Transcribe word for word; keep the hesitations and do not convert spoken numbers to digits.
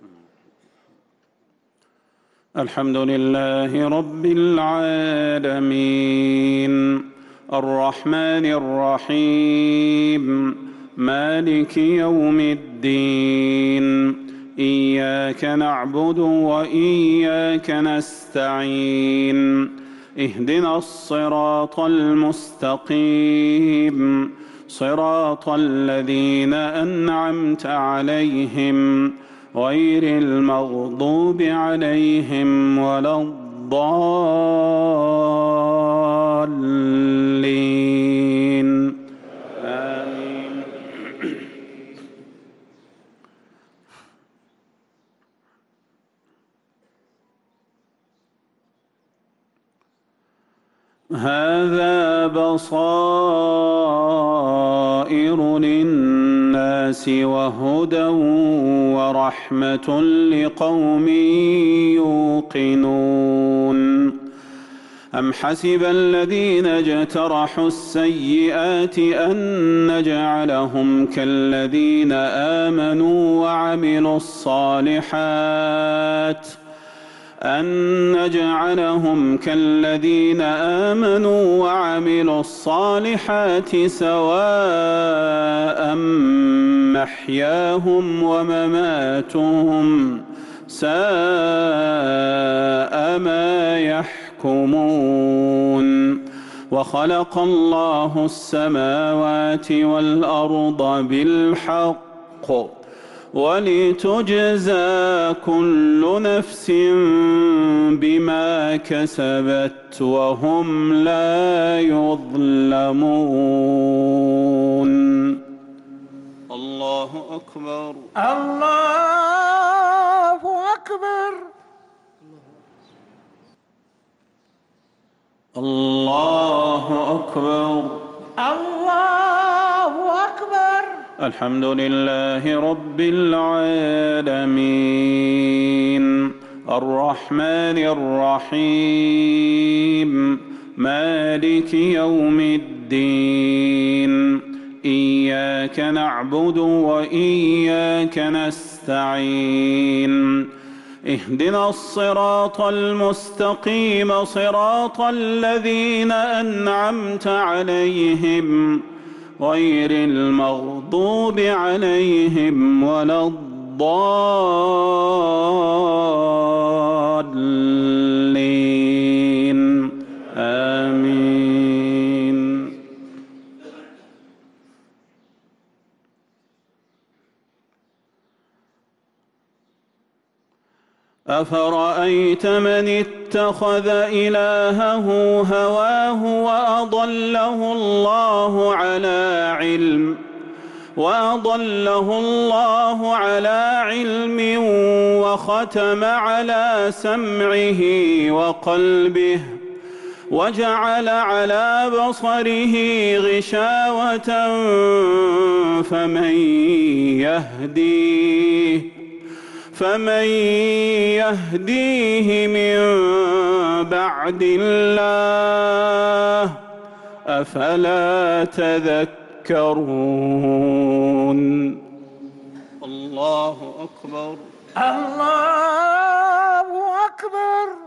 الحمد لله رب العالمين الرحمن الرحيم مالك يوم الدين إياك نعبد وإياك نستعين اهدنا الصراط المستقيم صراط الذين أنعمت عليهم غير المغضوب عليهم ولا الضالين آمين. هذا بصائر للناس وهدى ورحمة لقوم يوقنون أم حسب الذين اجترحوا السيئات أن نجعلهم كالذين آمنوا وعملوا الصالحات أن نجعلهم كالذين آمنوا وعملوا الصالحات سواء محياهم ومماتهم ساء ما يحكمون وخلق الله السماوات والأرض بالحق ولتجزى كل نفس بما كسبت وهم لا يظلمون. الله أكبر الله أكبر الله أكبر الله أكبر. الحمد لله رب العالمين الرحمن الرحيم مالك يوم الدين إياك نعبد وإياك نستعين اهدنا الصراط المستقيم صراط الذين أنعمت عليهم غير المغضوب عليهم ولا الضالين آمين. أفرأيت من اتخذ إلهه هواه وأضله الله على علم وأضله الله على علم وختم على سمعه وقلبه وجعل على بصره غشاوة فمن يهديه فمن يهديه من بعد الله أفلا تذكرون. الله أكبر الله أكبر.